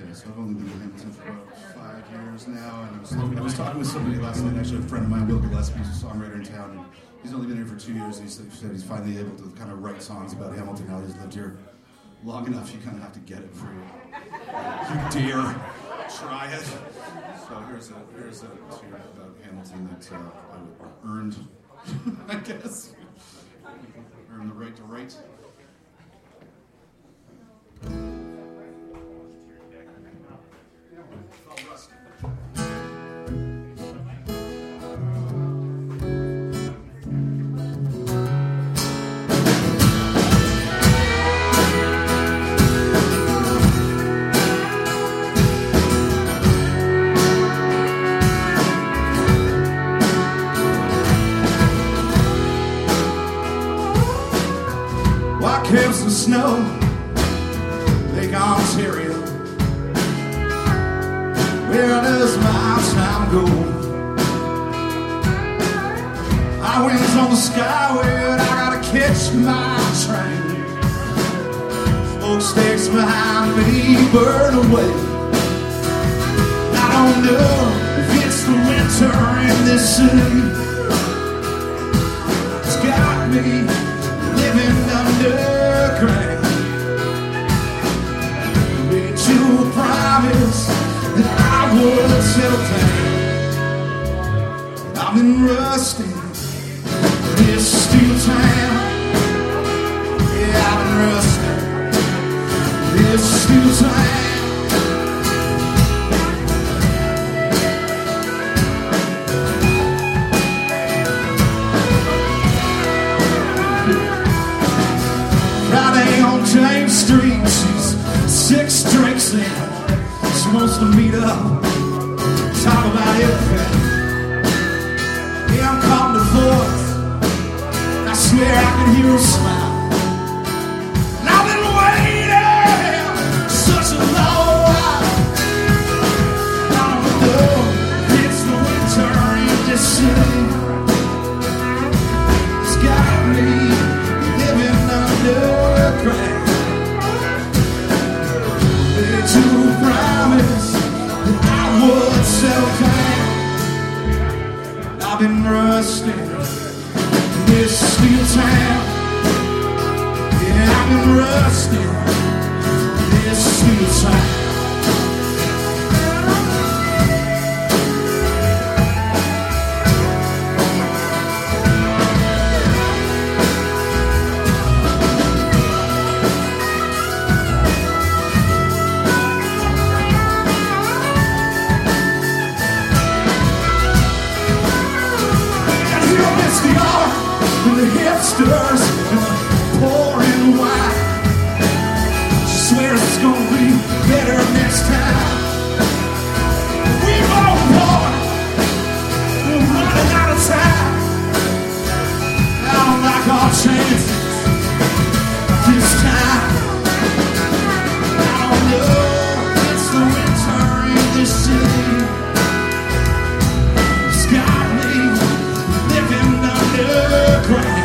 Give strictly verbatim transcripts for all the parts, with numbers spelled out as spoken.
Yeah, so I've only been in Hamilton for about five years now, and I was, I was talking with somebody last night, actually a friend of mine, Will Gillespie, who's a songwriter in town, and he's only been here for two years, and he said, he said he's finally able to kind of write songs about Hamilton now. He's lived here long enough, you kind of have to get it for you. You dare try it. So here's a here's a tune about Hamilton that uh, I earned, I guess. Earned the right to write. Why caps the snow, Lake Ontario? Where does my time go? Highwinds on the skyway, I gotta catch my train. Smokestacks behind me burn away. I don't know if it's the winter in this city. It's got me living underground. Made you a promise that I would settle down. I've been rusting this steel town. Yeah, I've been rusting this steel town. Friday on James Street, she's six drinks in. She wants to meet up, talk about everything. Yeah, I'm calling the fourth. I swear I can hear her smile. And I've been waiting such a long while. I don't know if it's the winter in this city. It's got me living underground. Made you a promise that I would settle down. I've been rusting in this steel town. Yeah, I've been rusting in this steel town. And the hipsters and the pouring wine. She swears it's gonna be better next time. We've all won. We're running out of time. I don't like our chances this time. I don't know if it's the winter in this city. It's got me living underground.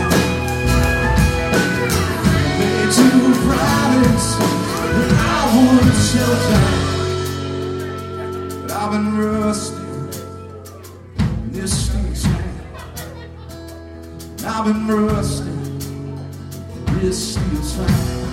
Made you a promise that I would settle down. But I've been rusting in this steel town. I've been rusting in this steel town.